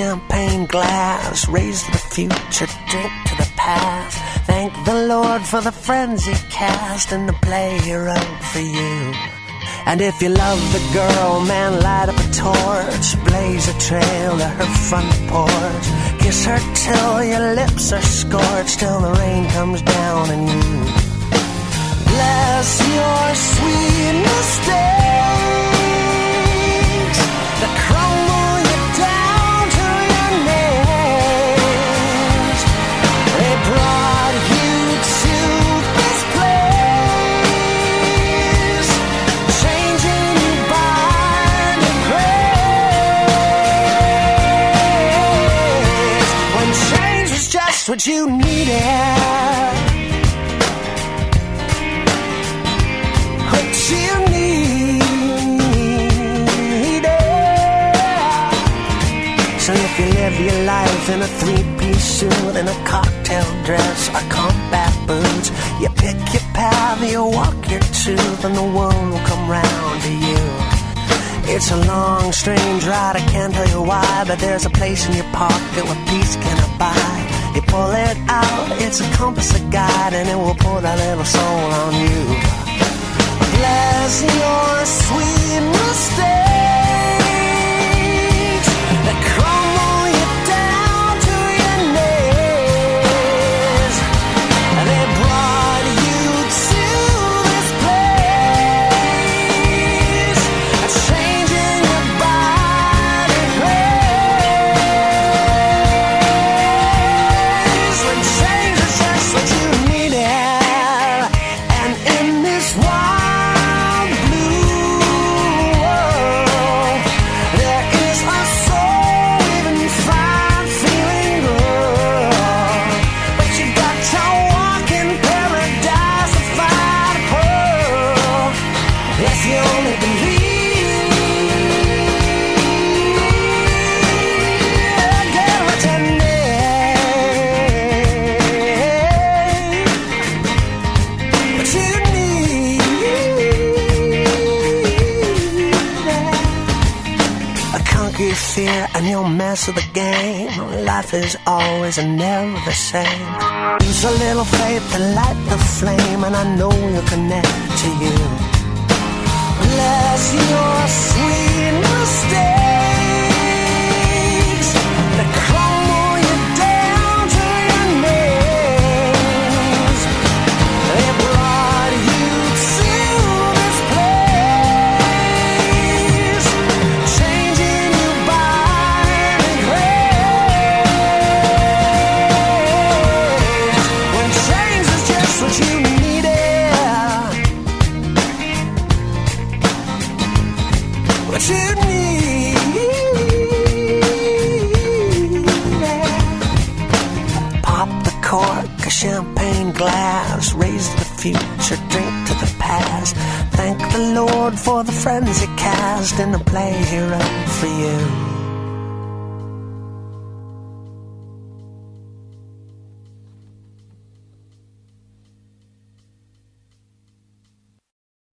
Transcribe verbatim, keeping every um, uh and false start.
champagne glass, raise to the future, drink to the past. Thank the Lord for the friends he cast and the play he wrote for you. And if you love the girl, man, light up a torch, blaze a trail to her front porch, kiss her till your lips are scorched, till the rain comes down and you bless your sweet mistakes that crumble you down to your knees. They brought you to this place, changing you by the grace, when change was just what you needed. Your life in a three-piece suit and a cocktail dress or combat boots. You pick your path, you walk your truth, and the world will come round to you. It's a long, strange ride, I can't tell you why, but there's a place in your pocket where peace can abide. You pull it out, it's a compass, a guide, and it will pour that little soul on you. Bless your sweet mistakes that crumble fear and you'll mess with the game. Life is always and never the same. Use a little faith to light the flame, and I know you'll connect to you. Bless your sweet mistakes that crumble you down to your knees. They brought you to this place, changing you by the grace, when change is just what you needed. What you need. Pop the cork, a champagne glass, raise to the future, drink to the past. Thank the Lord for the friends he cast and the play he wrote for you.